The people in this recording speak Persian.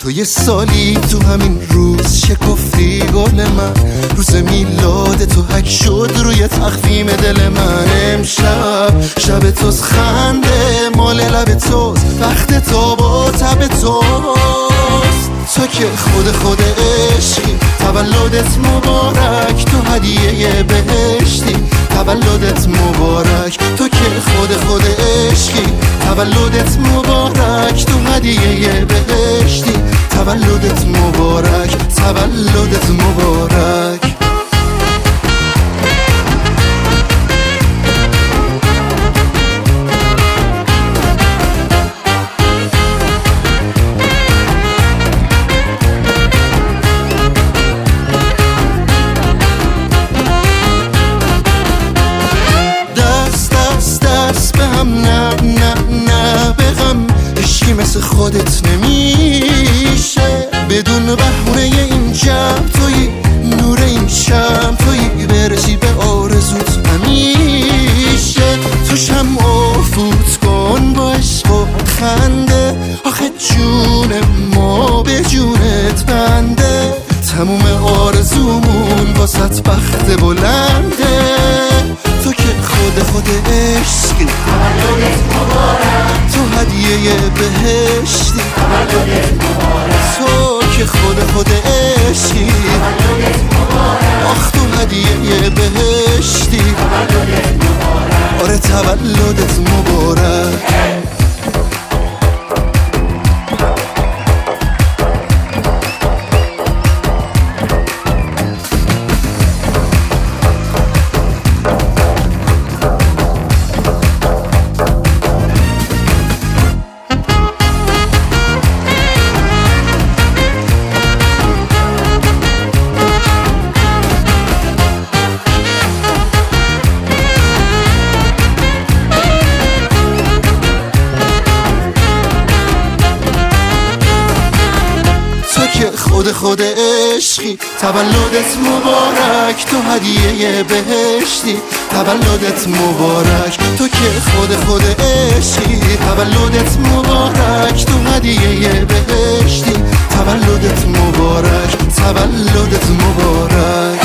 تو یه سالی تو همین روز شکفتی گل من، روز میلاد تو حک شد روی تقویم دل من. امشب شب توست، خنده مال لب توست، وقت تو با تب توست. تو که خود عشقی، تولدت مبارک، تو هدیه بهشتی، تولدت مبارک. تو که خود عشقی، تولدت مبارک، تو هدیه بهشتی، تولدت مبارک، تولدت مبارک. مثل خودت نمیشه، بدون بهونه این جمع تویی، نور این شم تویی، برسی به آرزوت همیشه. تو شمع فوت کن با عشق و خنده، آخه جون ما به جونت بنده. تموم آرزومون واسط بخت بلنده. تو که خود عشقی، تولدت مبارک، تو هدیه بهشتی، تولدت مبارک. تو که خود عشقی، تولدت مبارک، آخ تو هدیه بهشتی، تولدت مبارک. آره تولدت مبارک. خود عشقی، تولدت مبارک، تو هدیه بهشتی، تولدت مبارک. تو که خود عشقی، تولدت مبارک، تو هدیه بهشتی، تولدت مبارک، تولدت مبارک.